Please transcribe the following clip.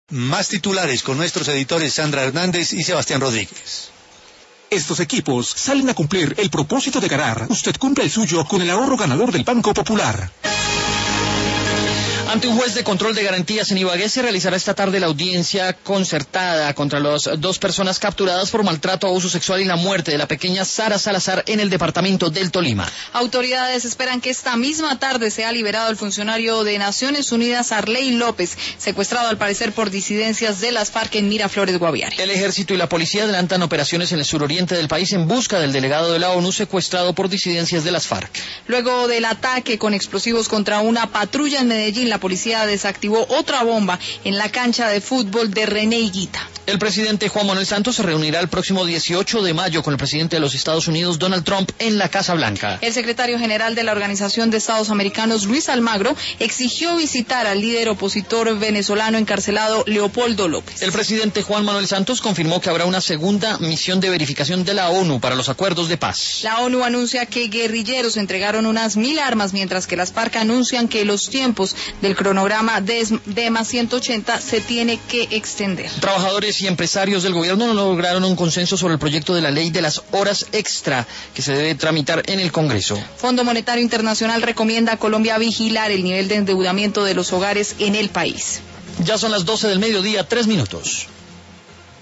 Más titulares con nuestros editores Sandra Hernández y Sebastián Rodríguez. Estos equipos salen a cumplir el propósito de ganar. Usted cumple el suyo con el ahorro ganador del Banco Popular. Ante un juez de control de garantías en Ibagué se realizará esta tarde la audiencia concertada contra las dos personas capturadas por maltrato, abuso sexual y la muerte de la pequeña Sara Salazar en el departamento del Tolima. Autoridades esperan que esta misma tarde sea liberado el funcionario de Naciones Unidas Arley López, secuestrado al parecer por disidencias de las FARC en Miraflores, Guaviare. El ejército y la policía adelantan operaciones en el suroriente del país en busca del delegado de la ONU secuestrado por disidencias de las FARC. Luego del ataque con explosivos contra una patrulla en Medellín, la policía desactivó otra bomba en la cancha de fútbol de René Higuita. El presidente Juan Manuel Santos se reunirá el próximo 18 de mayo con el presidente de los Estados Unidos, Donald Trump, en la Casa Blanca. El secretario general de la Organización de Estados Americanos, Luis Almagro, exigió visitar al líder opositor venezolano encarcelado, Leopoldo López. El presidente Juan Manuel Santos confirmó que habrá una segunda misión de verificación de la ONU para los acuerdos de paz. La ONU anuncia que guerrilleros entregaron unas 1.000 armas, mientras que las FARC anuncian que los tiempos del cronograma DEMA 180 se tiene que extender. Trabajadores y empresarios del gobierno no lograron un consenso sobre el proyecto de la ley de las horas extra que se debe tramitar en el Congreso. Fondo Monetario Internacional recomienda a Colombia vigilar el nivel de endeudamiento de los hogares en el país. Ya son las 12 del mediodía, 3 minutos.